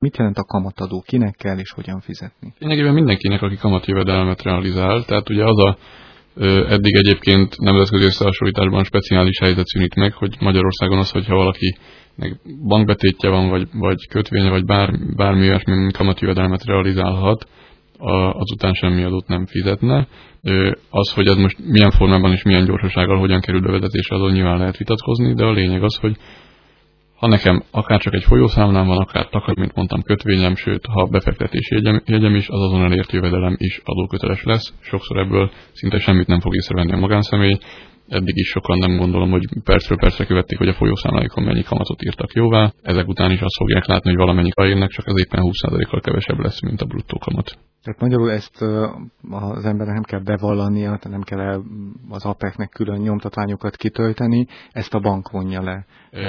Mit jelent a kamatadó? Kinek kell és hogyan fizetni? Lényegében mindenkinek, aki kamatjövedelmet realizál. Tehát ugye az a eddig egyébként nemzetközi összehasonlításban speciális helyzet szűnik meg, hogy Magyarországon az, hogyha valakinek bankbetétje van, vagy kötvénye, vagy bármi olyasmi kamatjövedelmet realizálhat, azután semmi adót nem fizetne. Az, hogy ez most milyen formában és milyen gyorsasággal hogyan kerül bevezetésre, azon nyilván lehet vitatkozni, de a lényeg az, hogy ha nekem akár csak egy folyószámlám van, akár mint mondtam, kötvényem, sőt, ha befektetési jegyem is, az azon elért jövedelem is adóköteles lesz. Sokszor ebből szinte semmit nem fog észrevenni a magánszemély. Eddig is sokan nem gondolom, hogy percről percre követték, hogy a folyószámláikon mennyi kamatot írtak jóvá. Ezek után is azt fogják látni, hogy valamennyi érnek, csak ez éppen 20%-kal kevesebb lesz, mint a bruttó kamat. Tehát magyarul ezt az embernek nem kell bevallania, tehát nem kell az APEC-nek külön nyomtatványokat kitölteni, ezt a bank vonja le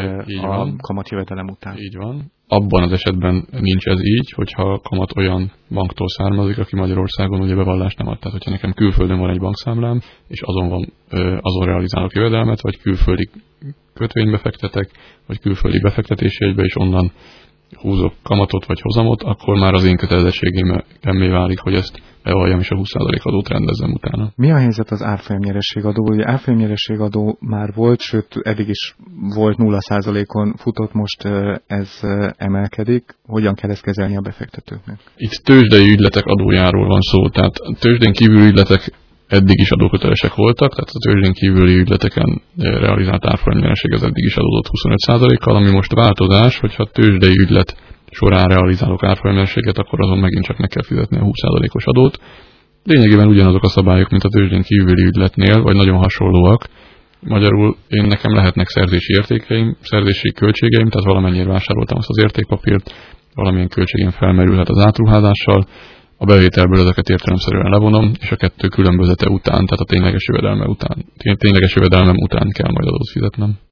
a kamatjövedelem után. Így van. Abban az esetben nincs ez így, hogyha kamat olyan banktól származik, aki Magyarországon ugye bevallást nem ad. Tehát, hogyha nekem külföldön van egy bankszámlám, és azon realizálok jövedelmet, vagy külföldi kötvénybe fektetek, vagy külföldi befektetési jegybe, és onnan húzok kamatot vagy hozamot, akkor már az én kötelezettségemmé válik, hogy ezt bevalljam, és a 20% adót rendezzem utána. Mi a helyzet az árfolyamnyerességadó? Ugye árfolyamnyerességadó már volt, sőt eddig is volt 0%-on futott, most ez emelkedik. Hogyan kell ezt kezelni a befektetőknek? Itt tőzsdei ügyletek adójáról van szó, tehát tőzsdén kívüli ügyletek eddig is adókötelesek voltak, tehát a tőzsdén kívüli ügyleteken realizált árfolyamnyereség az eddig is adódott 25%-kal, ami most változás, hogyha tőzsdei ügylet során realizálok árfolyamnyereséget, akkor azon megint csak meg kell fizetni a 20%-os adót. Lényegében ugyanazok a szabályok, mint a tőzsdén kívüli ügyletnél, vagy nagyon hasonlóak. Magyarul nekem lehetnek szerzési költségeim, tehát valamennyire vásároltam azt az értékpapírt, valamilyen költségén felmerülhet az átruházással, a bevételből ezeket értelemszerűen levonom, és a kettő különbözete után, tehát a tényleges jövedelmem után kell majd adót fizetnem.